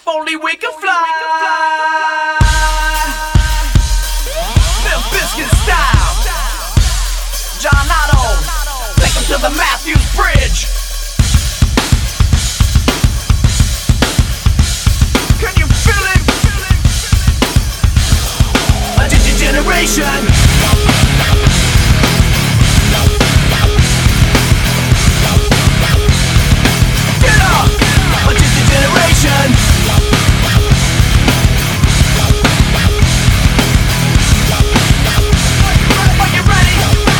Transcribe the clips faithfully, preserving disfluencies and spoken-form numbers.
If only we could fly. Limp Bizkit style. John Otto, take him to the Matthews Bridge. Can you feel it? A digigeneration. Get up! A digigeneration. Are you ready?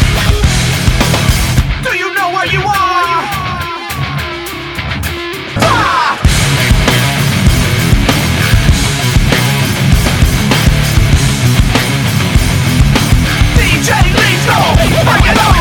Do you know where you are? Ah! D J Lethal, bring it on!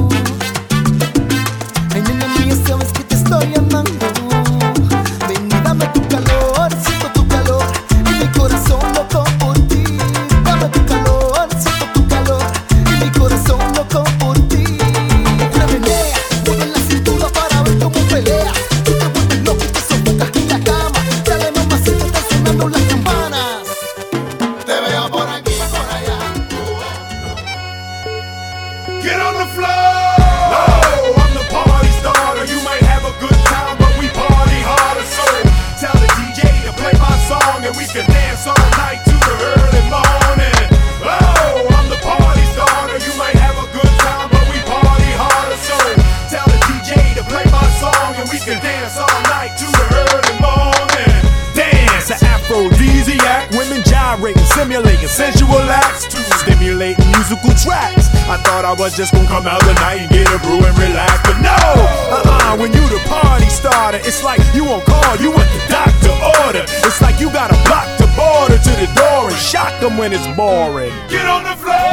Estoy amando, ven y dame simulating sensual acts to stimulate musical tracks. I thought I was just gonna come out the night and get a brew and relax, but no, uh-uh, when you the party starter, it's like you on call, you what the doctor order. It's like you gotta block the border to the door and shock them when it's boring. Get on the floor!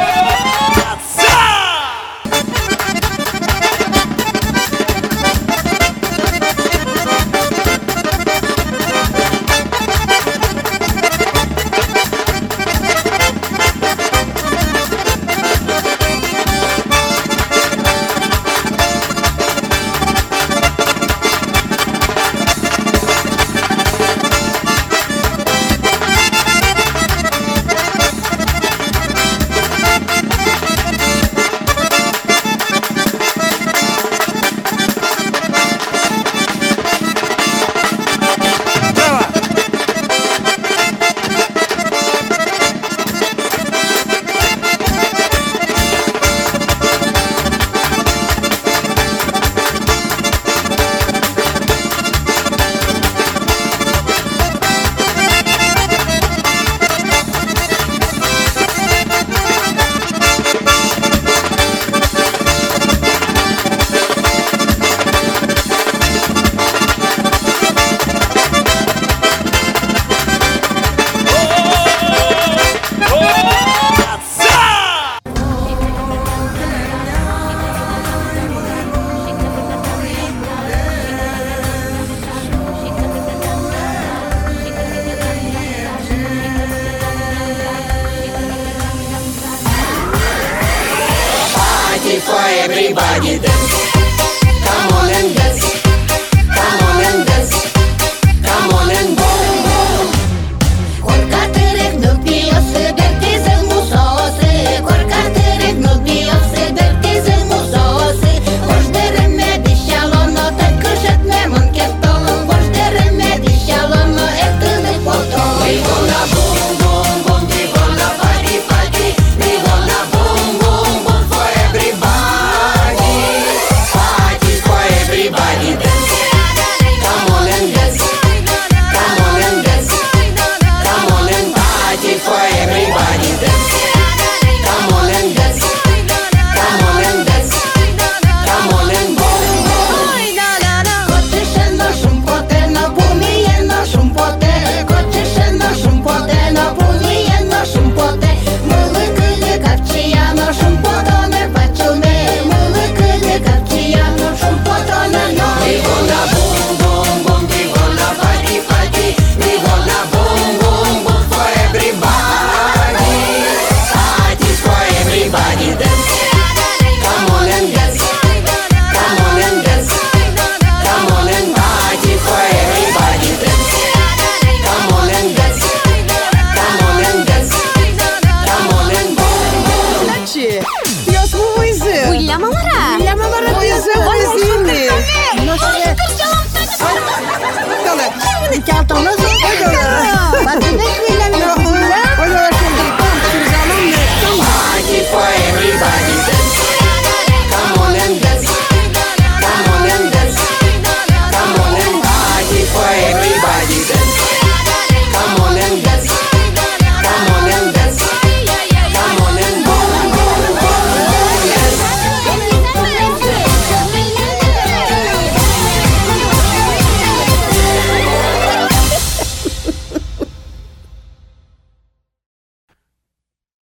For everybody dance, come on and dance, come on and dance, come on and dance.